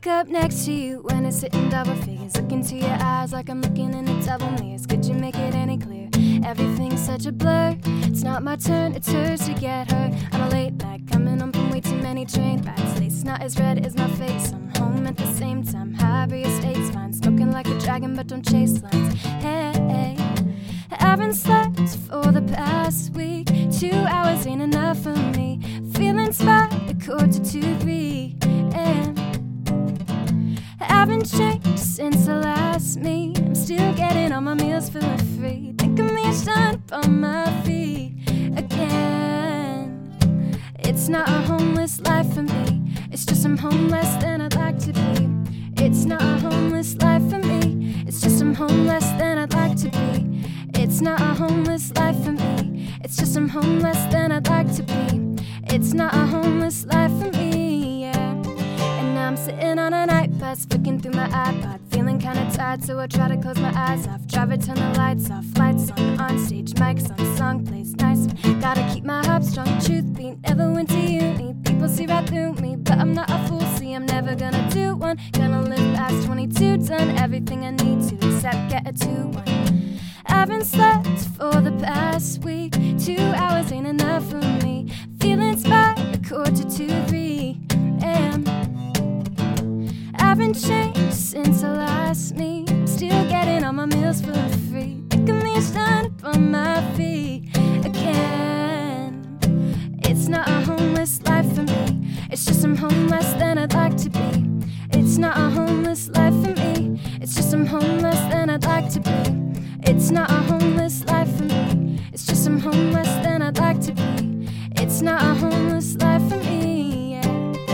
Wake up next to you when it's sitting double figures. Look into your eyes like I'm looking in a double mirrors. Could you make it any clearer? Everything's such a blur. It's not my turn, it's hers to get her. On a late night, coming home from way too many train rides. Lace not as red as my face. I'm home at the same time. High estate's fine. Smoking like a dragon, but don't chase lines. Hey, I haven't slept for the past week. 2 hours ain't enough for me. Feeling inspired, a quarter to 3 a.m. I haven't changed since the last meet. I'm still getting all my meals for free. Think of me stand up on my feet again. It's not a homeless life for me. It's just I'm home less than I'd like to be. It's not a homeless life for me. It's just I'm home less than I'd like to be. It's not a homeless life for me. It's just I'm home less than I'd like to be. It's not a homeless life for me, yeah. And now I'm sitting on a night bus, flicking through my iPod, feeling kinda tired, so I try to close my eyes off. Try to turn the lights off, lights on stage, mics on, song plays nice. Gotta keep my heart strong, truth be, never went to uni. People see right through me, but I'm not a fool, see I'm never gonna do one. Gonna live past 22, done everything I need to, except get a 2-1. I haven't slept for the past week. 2 hours ain't enough for me. Feeling inspired, a quarter to 3 a.m. I haven't changed since I last meet. I'm still getting all my meals for free. Think of me stand up on my feet again. It's not a homeless life for me. It's just I'm home less than I'd like to be. It's not a homeless life for me. It's just I'm home less than I'd like to be. It's not a homeless life for me. It's just I'm home less than I'd like to be. It's not a homeless life for me, yeah.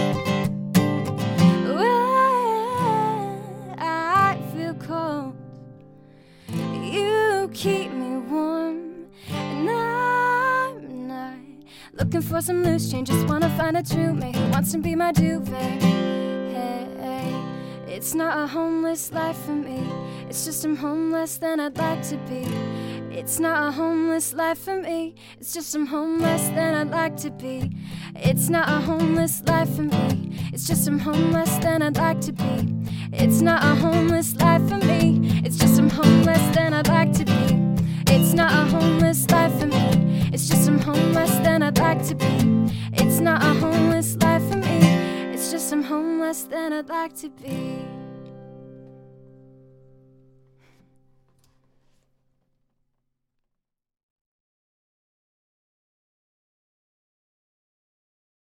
Well, I feel cold. You keep me warm. And I'm not looking for some loose change. Just wanna find a true mate who wants to be my duvet. Hey, it's not a homeless life for me. It's just I'm home less than I'd like to be. It's not a homeless life for me. It's just I'm home less than I'd like to be. It's not a homeless life for me. It's just I'm home less than I'd like to be. It's not a homeless life for me. It's just I'm home less than I'd like to be. It's not a homeless life for me. It's just I'm home less than I'd like to be. It's not a homeless life for me. It's just I'm home less than I'd like to be.